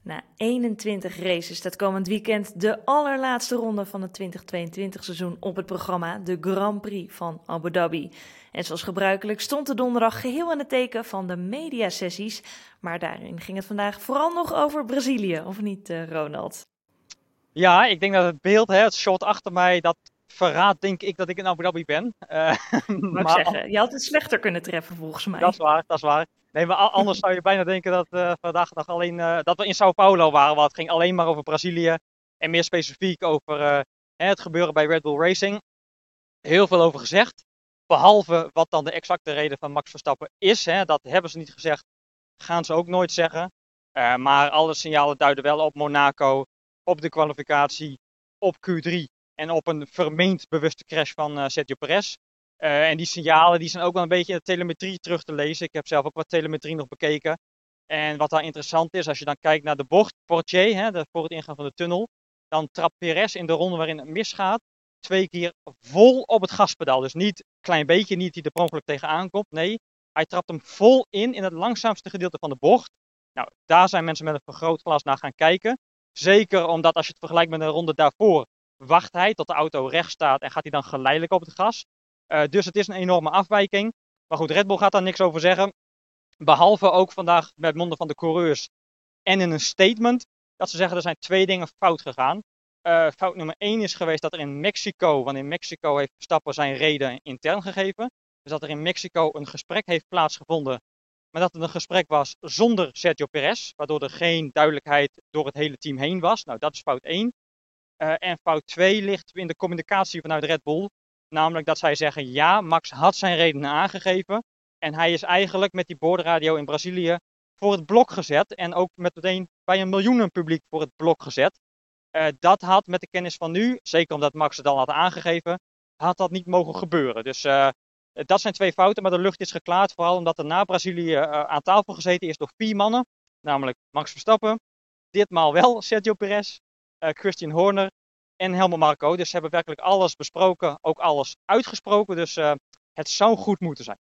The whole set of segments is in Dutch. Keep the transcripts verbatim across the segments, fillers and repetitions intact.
Na eenentwintig races staat komend weekend de allerlaatste ronde van het twintig tweeëntwintig seizoen op het programma, de Grand Prix van Abu Dhabi. En zoals gebruikelijk stond de donderdag geheel in het teken van de mediasessies, maar daarin ging het vandaag vooral nog over Brazilië, of niet uh, Ronald? Ja, ik denk dat het beeld, hè, het shot achter mij, dat verraadt denk ik dat ik in Abu Dhabi ben. Uh, maar ik zeggen, je had het slechter kunnen treffen volgens mij. Dat is waar, dat is waar. Nee, maar anders zou je bijna denken dat uh, vandaag nog alleen, uh, dat we in Sao Paulo waren, want het ging alleen maar over Brazilië en meer specifiek over uh, het gebeuren bij Red Bull Racing. Heel veel over gezegd, behalve wat dan de exacte reden van Max Verstappen is. Hè, dat hebben ze niet gezegd, gaan ze ook nooit zeggen. Uh, maar alle signalen duiden wel op Monaco, op de kwalificatie, op Q drie en op een vermeend bewuste crash van uh, Sergio Perez. Uh, en die signalen die zijn ook wel een beetje in de telemetrie terug te lezen. Ik heb zelf ook wat telemetrie nog bekeken. En wat daar interessant is, als je dan kijkt naar de bocht, Portier, hè, de, voor het ingaan van de tunnel, dan trapt Perez in de ronde waarin het misgaat, twee keer vol op het gaspedaal. Dus niet een klein beetje, niet die er per ongeluk tegenaan komt. Nee, hij trapt hem vol in, in het langzaamste gedeelte van de bocht. Nou, daar zijn mensen met een vergrootglas naar gaan kijken. Zeker omdat als je het vergelijkt met een ronde daarvoor, wacht hij tot de auto recht staat en gaat hij dan geleidelijk op het gas. Uh, dus het is een enorme afwijking. Maar goed, Red Bull gaat daar niks over zeggen. Behalve ook vandaag met monden van de coureurs en in een statement dat ze zeggen er zijn twee dingen fout gegaan. Uh, fout nummer één is geweest dat er in Mexico, want in Mexico heeft Verstappen zijn reden intern gegeven. Dus dat er in Mexico een gesprek heeft plaatsgevonden, maar dat het een gesprek was zonder Sergio Perez, waardoor er geen duidelijkheid door het hele team heen was. Nou, dat is fout één. Uh, en fout twee ligt in de communicatie vanuit Red Bull. Namelijk dat zij zeggen, ja, Max had zijn redenen aangegeven. En hij is eigenlijk met die boordradio in Brazilië voor het blok gezet. En ook meteen bij een miljoenen publiek voor het blok gezet. Uh, dat had met de kennis van nu, zeker omdat Max het al had aangegeven, had dat niet mogen gebeuren. Dus uh, dat zijn twee fouten, maar de lucht is geklaard. Vooral omdat er na Brazilië uh, aan tafel gezeten is door vier mannen. Namelijk Max Verstappen, ditmaal wel Sergio Perez, uh, Christian Horner en Helmut Marko. Dus ze hebben werkelijk alles besproken, ook alles uitgesproken. Dus uh, het zou goed moeten zijn.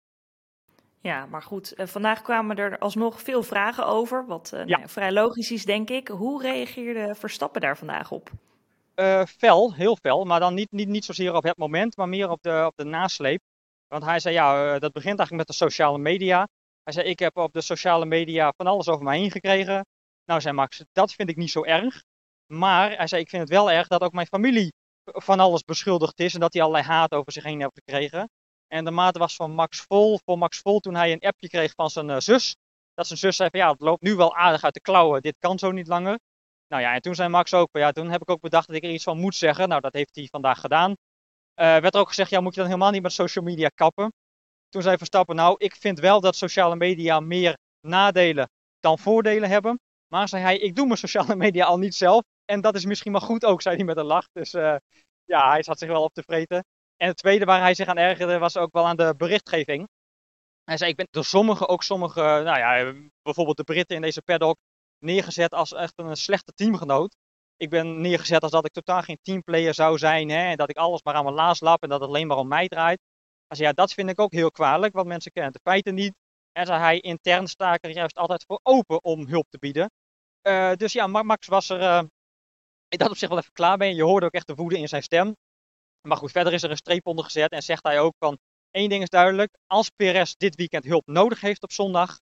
Ja, maar goed, uh, vandaag kwamen er alsnog veel vragen over, wat uh, ja. nou, vrij logisch is, denk ik. Hoe reageerde Verstappen daar vandaag op? Uh, fel, heel fel, maar dan niet, niet, niet zozeer op het moment, maar meer op de, op de nasleep. Want hij zei, ja, uh, dat begint eigenlijk met de sociale media. Hij zei, ik heb op de sociale media van alles over mij heen gekregen. Nou, zei Max, dat vind ik niet zo erg. Maar hij zei, ik vind het wel erg dat ook mijn familie van alles beschuldigd is en dat hij allerlei haat over zich heen heeft gekregen. En de maat was van Max vol, voor Max vol toen hij een appje kreeg van zijn uh, zus. Dat zijn zus zei van, ja, het loopt nu wel aardig uit de klauwen, dit kan zo niet langer. Nou ja, en toen zei Max ook, ja, toen heb ik ook bedacht dat ik er iets van moet zeggen. Nou, dat heeft hij vandaag gedaan. Uh, werd er ook gezegd, ja, moet je dan helemaal niet met social media kappen? Toen zei Verstappen, nou, ik vind wel dat sociale media meer nadelen dan voordelen hebben. Maar zei hij, ik doe mijn sociale media al niet zelf. En dat is misschien maar goed ook, zei hij met een lach. Dus uh, ja, hij zat zich wel op te vreten. En het tweede waar hij zich aan ergerde was ook wel aan de berichtgeving. Hij zei, ik ben door sommigen, ook sommige, nou ja, bijvoorbeeld de Britten in deze paddock, neergezet als echt een slechte teamgenoot. Ik ben neergezet als dat ik totaal geen teamplayer zou zijn. Hè, en dat ik alles maar aan mijn laars lap en dat het alleen maar om mij draait. Hij zei, ja, dat vind ik ook heel kwalijk, want mensen kennen de feiten niet. En zei hij, intern sta ik er juist altijd voor open om hulp te bieden. Uh, dus ja, Max was er uh, ik dat op zich wel even klaar mee. Je hoorde ook echt de woede in zijn stem. Maar goed, verder is er een streep onder gezet en zegt hij ook van, één ding is duidelijk, als Perez dit weekend hulp nodig heeft op zondag,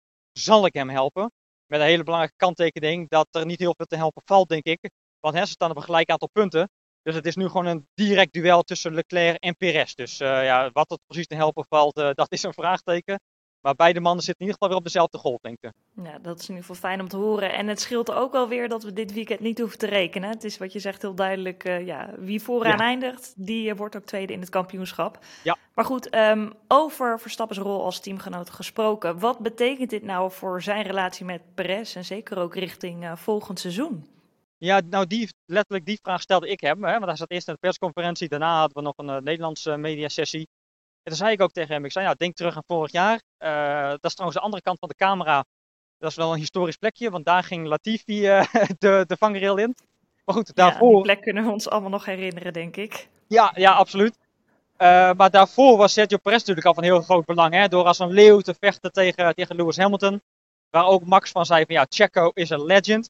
zal ik hem helpen. Met een hele belangrijke kanttekening dat er niet heel veel te helpen valt, denk ik. Want hè, ze staan op een gelijk aantal punten. Dus het is nu gewoon een direct duel tussen Leclerc en Perez. Dus uh, ja, wat er precies te helpen valt, uh, dat is een vraagteken. Maar beide mannen zitten in ieder geval weer op dezelfde golf, denk ik. Ja, dat is in ieder geval fijn om te horen. En het scheelt ook wel weer dat we dit weekend niet hoeven te rekenen. Het is wat je zegt heel duidelijk, uh, ja, wie vooraan ja. eindigt, die uh, wordt ook tweede in het kampioenschap. Ja. Maar goed, um, over Verstappen's rol als teamgenoot gesproken. Wat betekent dit nou voor zijn relatie met Perez en zeker ook richting uh, volgend seizoen? Ja, nou die, letterlijk die vraag stelde ik hem. Hè, want hij zat eerst in de persconferentie, daarna hadden we nog een uh, Nederlandse mediasessie. En toen zei ik ook tegen hem, ik zei, ja, denk terug aan vorig jaar. Uh, dat is trouwens de andere kant van de camera. Dat is wel een historisch plekje, want daar ging Latifi uh, de, de vangrail in. Maar goed, daarvoor... Ja, die plek kunnen we ons allemaal nog herinneren, denk ik. Ja, ja, absoluut. Uh, maar daarvoor was Sergio Perez natuurlijk al van heel groot belang. Hè, door als een leeuw te vechten tegen, tegen Lewis Hamilton. Waar ook Max van zei van, ja, Checo is een legend.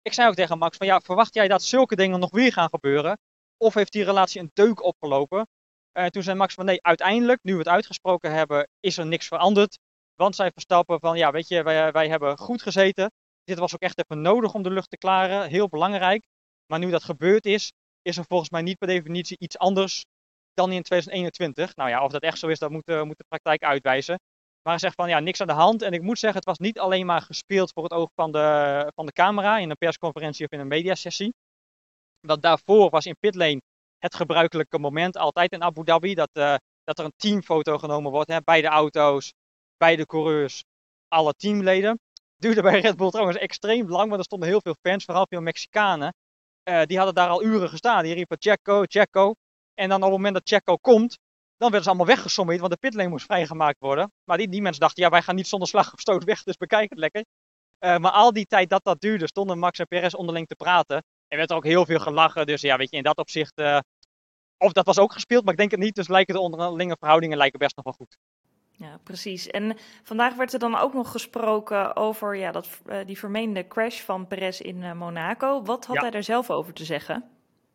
ik zei ook tegen Max van ja, verwacht jij dat zulke dingen nog weer gaan gebeuren? Of heeft die relatie een deuk opgelopen? Uh, toen zei Max van nee, uiteindelijk, nu we het uitgesproken hebben, is er niks veranderd. Want zij Verstappen van ja, weet je, wij, wij hebben goed gezeten. Dit was ook echt even nodig om de lucht te klaren, heel belangrijk. Maar nu dat gebeurd is, is er volgens mij niet per definitie iets anders dan in tweeduizend eenentwintig. Nou ja, of dat echt zo is, dat moet, uh, moet de praktijk uitwijzen. Maar hij zegt van ja, niks aan de hand. En ik moet zeggen, het was niet alleen maar gespeeld voor het oog van de, van de camera in een persconferentie of in een mediasessie. Want daarvoor was in pitlane het gebruikelijke moment altijd in Abu Dhabi. Dat, uh, dat er een teamfoto genomen wordt. Hè, bij de auto's, bij de coureurs, alle teamleden. Duurde bij Red Bull trouwens extreem lang, want er stonden heel veel fans, vooral veel Mexicanen. Uh, die hadden daar al uren gestaan. Die riepen Checo, Checo. En dan op het moment dat Checo komt, dan werden ze allemaal weggesommeerd, want de pitlane moest vrijgemaakt worden. Maar die, die mensen dachten, ja, wij gaan niet zonder slag of stoot weg, dus bekijk het lekker. Uh, maar al die tijd dat dat duurde, stonden Max en Perez onderling te praten. En werd er ook heel veel gelachen. Dus ja, weet je, in dat opzicht, uh, of dat was ook gespeeld, maar ik denk het niet. Dus lijken de onderlinge verhoudingen lijken best nog wel goed. Ja, precies. En vandaag werd er dan ook nog gesproken over ja, dat, uh, die vermeende crash van Perez in uh, Monaco. Wat had ja. hij er zelf over te zeggen?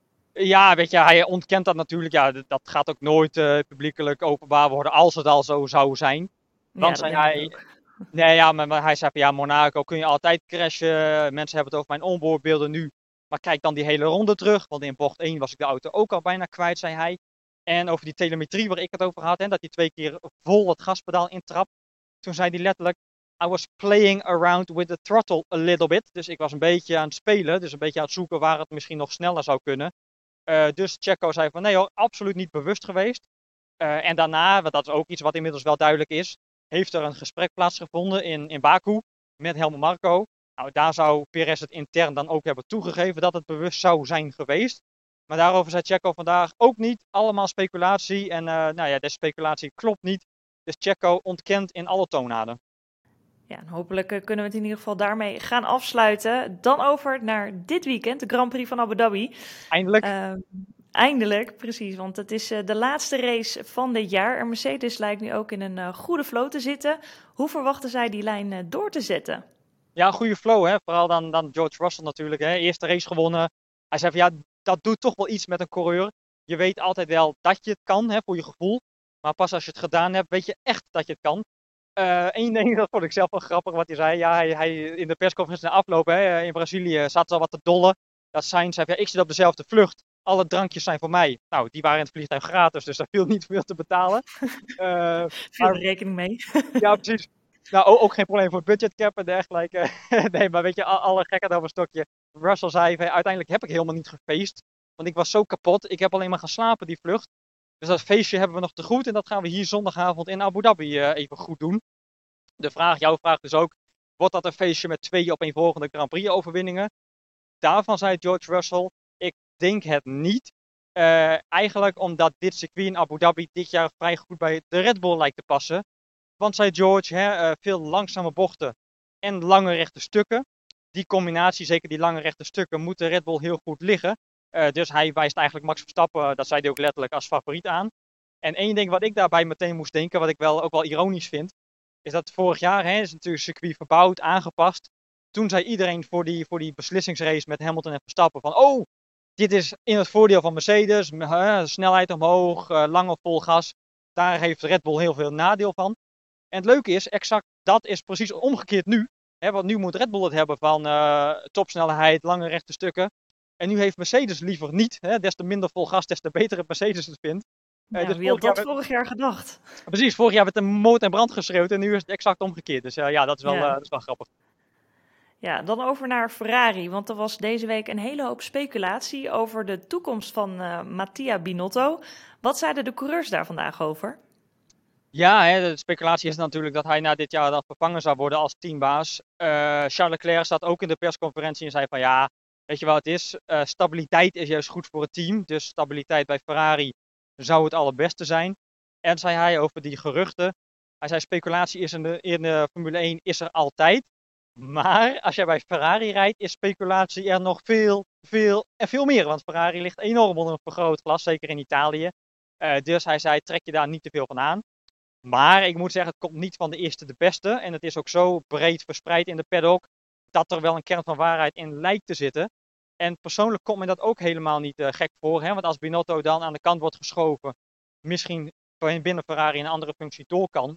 Ja, weet je, hij ontkent dat natuurlijk. Ja, dat gaat ook nooit uh, publiekelijk openbaar worden als het al zo zou zijn. Dan ja, zei hij... Nee, ja, maar, maar hij zei van ja, Monaco kun je altijd crashen. Mensen hebben het over mijn onboardbeelden nu. Maar kijk dan die hele ronde terug. Want in bocht één was ik de auto ook al bijna kwijt, zei hij. En over die telemetrie waar ik het over had. Hè, dat hij twee keer vol het gaspedaal intrapt. Toen zei hij letterlijk... I was playing around with the throttle a little bit. Dus ik was een beetje aan het spelen. Dus een beetje aan het zoeken waar het misschien nog sneller zou kunnen. Uh, dus Checo zei van nee hoor, absoluut niet bewust geweest. Uh, en daarna, want dat is ook iets wat inmiddels wel duidelijk is, heeft er een gesprek plaatsgevonden in, in Baku met Helmut Marko. Nou, daar zou Perez het intern dan ook hebben toegegeven dat het bewust zou zijn geweest. Maar daarover zei Checo vandaag ook niet. Allemaal speculatie en uh, nou ja, de speculatie klopt niet. Dus Checo ontkent in alle toonaarden. Ja, en hopelijk uh, kunnen we het in ieder geval daarmee gaan afsluiten. Dan over naar dit weekend, de Grand Prix van Abu Dhabi. Eindelijk. Uh, eindelijk, precies, want het is uh, de laatste race van dit jaar. En Mercedes lijkt nu ook in een uh, goede flow te zitten. Hoe verwachten zij die lijn uh, door te zetten? Ja, een goede flow, hè? Vooral dan, dan George Russell natuurlijk. Hè? Eerste race gewonnen. Hij zei van ja, dat doet toch wel iets met een coureur. Je weet altijd wel dat je het kan, hè, voor je gevoel. Maar pas als je het gedaan hebt, weet je echt dat je het kan. Eén uh, ding, dat vond ik zelf wel grappig wat hij zei. Ja, hij, hij in de persconferentie na afloop hè, in Brazilië zat al wat te dollen. Dat Sainz zei, ja, ik zit op dezelfde vlucht. Alle drankjes zijn voor mij. Nou, die waren in het vliegtuig gratis, dus daar viel niet veel te betalen. Uh, viel er rekening mee. Ja, precies. Nou, ook, ook geen probleem voor budgetcap en dergelijke. Nee, maar weet je, alle gekheid over een stokje. Russell zei, uiteindelijk heb ik helemaal niet gefeest. Want ik was zo kapot. Ik heb alleen maar geslapen die vlucht. Dus dat feestje hebben we nog te goed. En dat gaan we hier zondagavond in Abu Dhabi uh, even goed doen. De vraag, jouw vraag dus ook. Wordt dat een feestje met twee opeenvolgende Grand Prix overwinningen? Daarvan zei George Russell, ik denk het niet. Uh, eigenlijk omdat dit circuit in Abu Dhabi dit jaar vrij goed bij de Red Bull lijkt te passen. Want zei George, hè, uh, veel langzame bochten en lange rechte stukken. Die combinatie, zeker die lange rechte stukken, moet de Red Bull heel goed liggen. Uh, dus hij wijst eigenlijk Max Verstappen, dat zei hij ook letterlijk, als favoriet aan. En één ding wat ik daarbij meteen moest denken, wat ik wel ook wel ironisch vind, is dat vorig jaar hè, is natuurlijk circuit verbouwd, aangepast. Toen zei iedereen voor die, voor die beslissingsrace met Hamilton en Verstappen van, oh, dit is in het voordeel van Mercedes, uh, snelheid omhoog, uh, lang op vol gas. Daar heeft Red Bull heel veel nadeel van. En het leuke is, exact dat is precies omgekeerd nu. Hè, want nu moet Red Bull het hebben van uh, topsnelheid, lange rechte stukken. En nu heeft Mercedes liever niet. Hè, des te minder vol gas, des te beter het Mercedes het vindt. Ja, uh, dus wie had dat vorig jaar, vorig jaar gedacht? Precies, vorig jaar werd de motor en brand geschreeuwd en nu is het exact omgekeerd. Dus uh, ja, dat is, wel, ja. Uh, dat is wel grappig. Ja, dan over naar Ferrari, want er was deze week een hele hoop speculatie over de toekomst van uh, Mattia Binotto. Wat zeiden de coureurs daar vandaag over? Ja, hè, de speculatie is natuurlijk dat hij na dit jaar dan vervangen zou worden als teambaas. Uh, Charles Leclerc zat ook in de persconferentie en zei van ja, weet je wat het is? Uh, stabiliteit is juist goed voor het team. Dus stabiliteit bij Ferrari zou het allerbeste zijn. En zei hij over die geruchten. Hij zei speculatie is in de, in de Formule één is er altijd. Maar als jij bij Ferrari rijdt is speculatie er nog veel, veel en veel meer. Want Ferrari ligt enorm onder een vergrootglas, zeker in Italië. Uh, dus hij zei trek je daar niet te veel van aan. Maar ik moet zeggen, het komt niet van de eerste de beste. En het is ook zo breed verspreid in de paddock. dat er wel een kern van waarheid in lijkt te zitten. En persoonlijk komt me dat ook helemaal niet uh, gek voor. Hè? Want als Binotto dan aan de kant wordt geschoven, misschien binnen Ferrari in een andere functie door kan,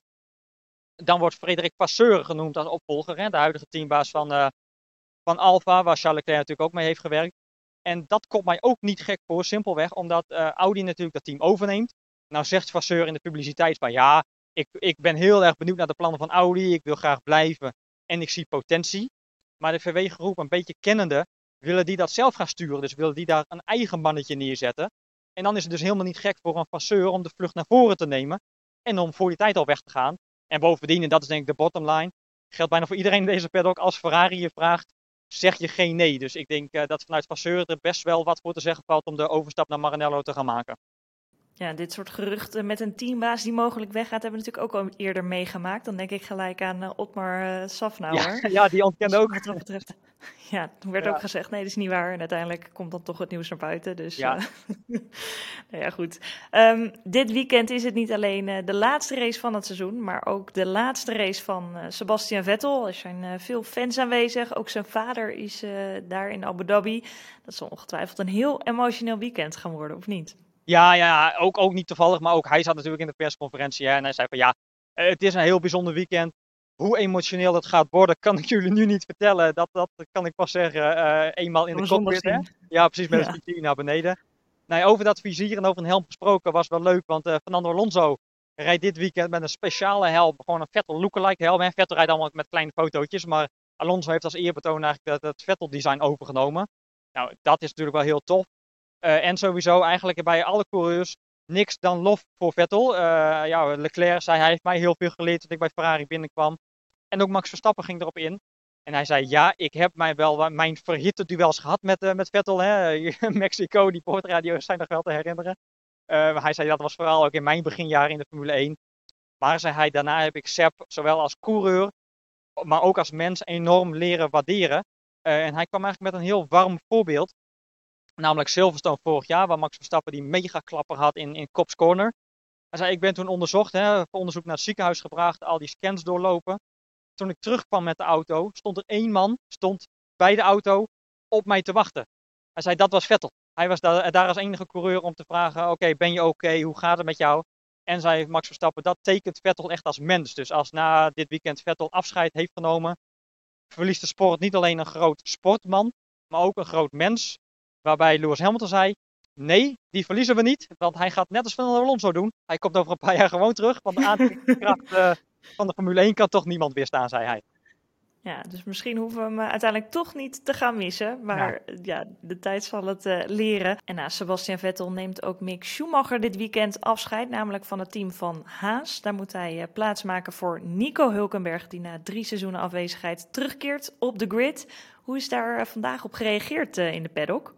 dan wordt Frédéric Vasseur genoemd als opvolger. Hè? De huidige teambaas van, uh, van Alfa, waar Charles Leclerc natuurlijk ook mee heeft gewerkt. En dat komt mij ook niet gek voor, simpelweg omdat uh, Audi natuurlijk dat team overneemt. Nou zegt Vasseur in de publiciteit van ja, ik, ik ben heel erg benieuwd naar de plannen van Audi, ik wil graag blijven en ik zie potentie. Maar de V W-groep, een beetje kennende, willen die dat zelf gaan sturen. Dus willen die daar een eigen mannetje neerzetten. En dan is het dus helemaal niet gek voor een Vasseur om de vlucht naar voren te nemen en om voor die tijd al weg te gaan. En bovendien, en dat is denk ik de bottom line, geldt bijna voor iedereen in deze paddock, als Ferrari je vraagt, zeg je geen nee. Dus ik denk uh, dat vanuit Vasseur er best wel wat voor te zeggen valt om de overstap naar Maranello te gaan maken. Ja, dit soort geruchten met een teambaas die mogelijk weggaat, hebben we natuurlijk ook al eerder meegemaakt. Dan denk ik gelijk aan uh, Otmar uh, Safnauer. Ja, ja, die ontkende dus ook. Wat dat betreft. Ja, toen werd ja. ook gezegd, nee, dat is niet waar. En uiteindelijk komt dan toch het nieuws naar buiten. Dus ja, uh, nou ja, goed. Um, dit weekend is het niet alleen uh, de laatste race van het seizoen, maar ook de laatste race van uh, Sebastian Vettel. Er zijn uh, veel fans aanwezig. Ook zijn vader is uh, daar in Abu Dhabi. Dat zal ongetwijfeld een heel emotioneel weekend gaan worden, of niet? Ja, ja ook, ook niet toevallig, maar ook hij zat natuurlijk in de persconferentie hè, en hij zei van ja, het is een heel bijzonder weekend. Hoe emotioneel het gaat worden, kan ik jullie nu niet vertellen. Dat, dat kan ik pas zeggen uh, eenmaal in de cockpit. Hè? Ja, precies, met ja. het vizier naar beneden. Nee, over dat vizier en over een helm gesproken was wel leuk, want uh, Fernando Alonso rijdt dit weekend met een speciale helm, gewoon een Vettel lookalike helm. Hè. Vettel rijdt allemaal met kleine fotootjes, maar Alonso heeft als eerbetoon eigenlijk het Vettel design overgenomen. Nou, dat is natuurlijk wel heel tof. Uh, en sowieso eigenlijk bij alle coureurs niks dan lof voor Vettel. Uh, ja, Leclerc zei hij heeft mij heel veel geleerd toen ik bij Ferrari binnenkwam. En ook Max Verstappen ging erop in. En hij zei ja, ik heb mij wel mijn verhitte duels gehad met, uh, met Vettel. Hè. Mexico, die poortradio's zijn nog wel te herinneren. Uh, hij zei dat was vooral ook in mijn beginjaren in de Formule één. Maar zei hij, daarna heb ik Seb zowel als coureur, maar ook als mens enorm leren waarderen. Uh, en hij kwam eigenlijk met een heel warm voorbeeld. Namelijk Silverstone vorig jaar, waar Max Verstappen die mega klapper had in, in Cops Corner. Hij zei, ik ben toen onderzocht, hè, voor onderzoek naar het ziekenhuis gebracht, al die scans doorlopen. Toen ik terugkwam met de auto, stond er één man, stond bij de auto, op mij te wachten. Hij zei, dat was Vettel. Hij was daar, daar als enige coureur om te vragen, oké, okay, ben je oké, okay? Hoe gaat het met jou? En zei Max Verstappen, dat tekent Vettel echt als mens. Dus als na dit weekend Vettel afscheid heeft genomen, verliest de sport niet alleen een groot sportman, maar ook een groot mens. Waarbij Lewis Hamilton zei, nee, die verliezen we niet, want hij gaat net als Fernando Alonso doen. Hij komt over een paar jaar gewoon terug, want de aantrekkingskracht uh, van de Formule één kan toch niemand weerstaan, zei hij. Ja, dus misschien hoeven we hem uiteindelijk toch niet te gaan missen. Maar ja, ja de tijd zal het uh, leren. En na Sebastian Vettel neemt ook Mick Schumacher dit weekend afscheid. Namelijk van het team van Haas. Daar moet hij uh, plaatsmaken voor Nico Hülkenberg. Die na drie seizoenen afwezigheid terugkeert op de grid. Hoe is daar uh, vandaag op gereageerd uh, in de paddock?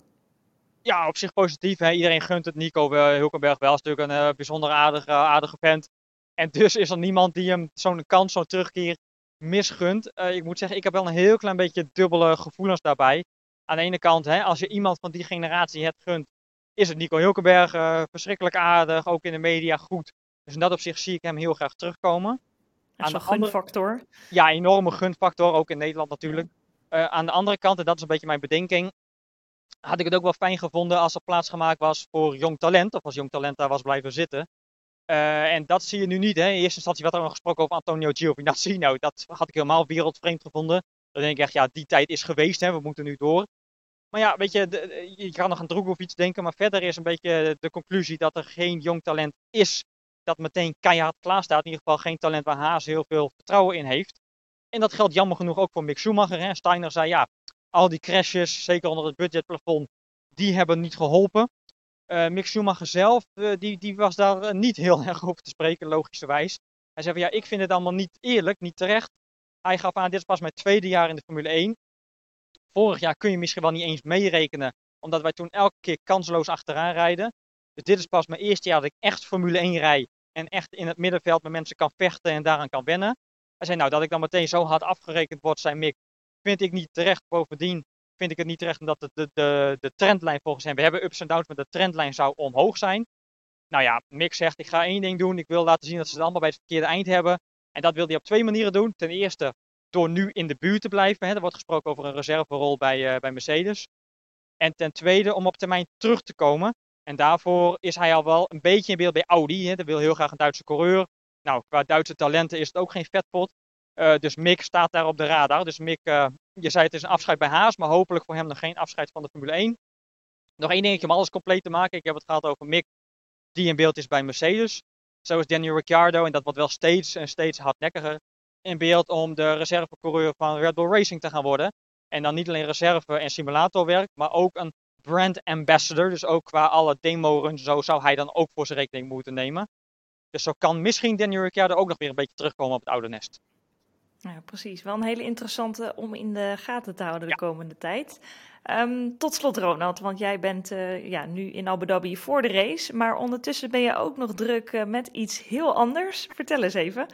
Ja, op zich positief. Hè? Iedereen gunt het Nico Hülkenberg wel. Hij is natuurlijk een uh, bijzonder aardige, aardige vent. En dus is er niemand die hem zo'n kans, zo'n terugkeer misgunt. Uh, ik moet zeggen, ik heb wel een heel klein beetje dubbele gevoelens daarbij. Aan de ene kant, hè, als je iemand van die generatie het gunt, is het Nico Hülkenberg. Uh, verschrikkelijk aardig, ook in de media goed. Dus in dat opzicht zie ik hem heel graag terugkomen. Dat is een gunfactor. Andere... Ja, enorme gunfactor, ook in Nederland natuurlijk. Uh, aan de andere kant, en dat is een beetje mijn bedenking, had ik het ook wel fijn gevonden als er plaats gemaakt was voor jong talent. Of als jong talent daar was blijven zitten. Uh, en dat zie je nu niet. Hè. In eerste instantie werd er nog gesproken over Antonio Giovinazzi. Nou, dat had ik helemaal wereldvreemd gevonden. Dan denk ik echt, ja, die tijd is geweest. Hè. We moeten nu door. Maar ja, weet je, de, je kan nog aan Drugovich denken. Maar verder is een beetje de conclusie dat er geen jong talent is dat meteen keihard klaar staat. In ieder geval geen talent waar Haas heel veel vertrouwen in heeft. En dat geldt jammer genoeg ook voor Mick Schumacher. Hè. Steiner zei, ja, al die crashes, zeker onder het budgetplafond, die hebben niet geholpen. Uh, Mick Schumacher zelf, uh, die, die was daar uh, niet heel erg over te spreken, logischerwijs. Hij zei van, ja, ik vind het allemaal niet eerlijk, niet terecht. Hij gaf aan, dit is pas mijn tweede jaar in de Formule één. Vorig jaar kun je misschien wel niet eens meerekenen, omdat wij toen elke keer kansloos achteraan rijden. Dus dit is pas mijn eerste jaar dat ik echt Formule één rijd en echt in het middenveld met mensen kan vechten en daaraan kan wennen. Hij zei, nou, dat ik dan meteen zo hard afgerekend word, zei Mick, vind ik niet terecht. Bovendien vind ik het niet terecht omdat de, de, de, de trendlijn volgens hem, we hebben ups en downs, maar de trendlijn zou omhoog zijn. Nou ja, Mick zegt, ik ga één ding doen. Ik wil laten zien dat ze het allemaal bij het verkeerde eind hebben. En dat wil hij op twee manieren doen. Ten eerste door nu in de buurt te blijven. Hè. Er wordt gesproken over een reserverol bij, uh, bij Mercedes. En ten tweede om op termijn terug te komen. En daarvoor is hij al wel een beetje in beeld bij Audi. Hè. Dat wil heel graag een Duitse coureur. Nou, qua Duitse talenten is het ook geen vetpot. Uh, dus Mick staat daar op de radar. Dus Mick, uh, je zei het is een afscheid bij Haas, maar hopelijk voor hem nog geen afscheid van de Formule één. Nog één dingetje om alles compleet te maken. Ik heb het gehad over Mick, die in beeld is bij Mercedes. Zo is Daniel Ricciardo, en dat wordt wel steeds en steeds hardnekkiger, in beeld om de reservecoureur van Red Bull Racing te gaan worden. En dan niet alleen reserve- en simulatorwerk, maar ook een brand ambassador. Dus ook qua alle demo-runs zo zou hij dan ook voor zijn rekening moeten nemen. Dus zo kan misschien Daniel Ricciardo ook nog weer een beetje terugkomen op het oude nest. Ja, precies. Wel een hele interessante om in de gaten te houden de ja. komende tijd. Um, tot slot, Ronald, want jij bent uh, ja, nu in Abu Dhabi voor de race, maar ondertussen ben je ook nog druk uh, met iets heel anders. Vertel eens even.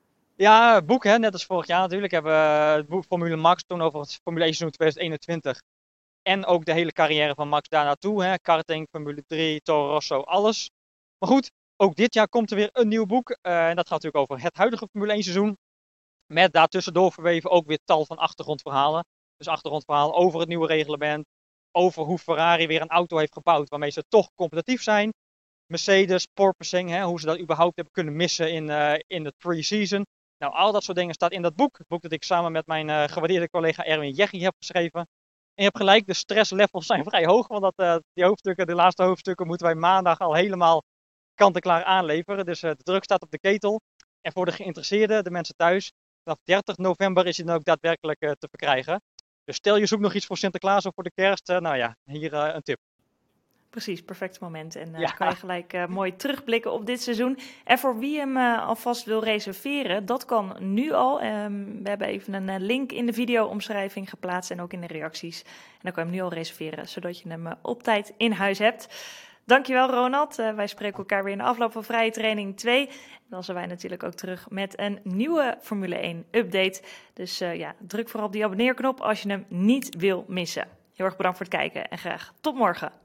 Ja, het boek, hè, net als vorig jaar natuurlijk. Hebben we het boek Formule Max toen over het Formule één seizoen twintig eenentwintig. En ook de hele carrière van Max daar naartoe. Hè. Karting, Formule drie, Toro Rosso, alles. Maar goed, ook dit jaar komt er weer een nieuw boek. Uh, en dat gaat natuurlijk over het huidige Formule één seizoen. Met daartussendoor verweven ook weer tal van achtergrondverhalen. Dus achtergrondverhalen over het nieuwe reglement. Over hoe Ferrari weer een auto heeft gebouwd waarmee ze toch competitief zijn. Mercedes, porpoising, hè, hoe ze dat überhaupt hebben kunnen missen in, uh, in het pre-season. Nou, al dat soort dingen staat in dat boek. Het boek dat ik samen met mijn uh, gewaardeerde collega Erwin Jeggi heb geschreven. En je hebt gelijk, de stresslevels zijn vrij hoog. Want dat, uh, die hoofdstukken, de laatste hoofdstukken moeten wij maandag al helemaal kant-en-klaar aanleveren. Dus uh, de druk staat op de ketel. En voor de geïnteresseerden, de mensen thuis, vanaf dertig november is hij dan ook daadwerkelijk uh, te verkrijgen. Dus stel je zoekt nog iets voor Sinterklaas of voor de kerst. Uh, nou ja, hier uh, een tip. Precies, perfect moment. En uh, ja. kan je gelijk uh, mooi terugblikken op dit seizoen. En voor wie hem uh, alvast wil reserveren, dat kan nu al. Um, we hebben even een uh, link in de video-omschrijving geplaatst en ook in de reacties. En dan kan je hem nu al reserveren, zodat je hem uh, op tijd in huis hebt. Dankjewel, Ronald. Uh, wij spreken elkaar weer in de afloop van Vrije Training twee. En dan zijn wij natuurlijk ook terug met een nieuwe Formule één update. Dus uh, ja, druk vooral op die abonneerknop als je hem niet wil missen. Heel erg bedankt voor het kijken en graag tot morgen.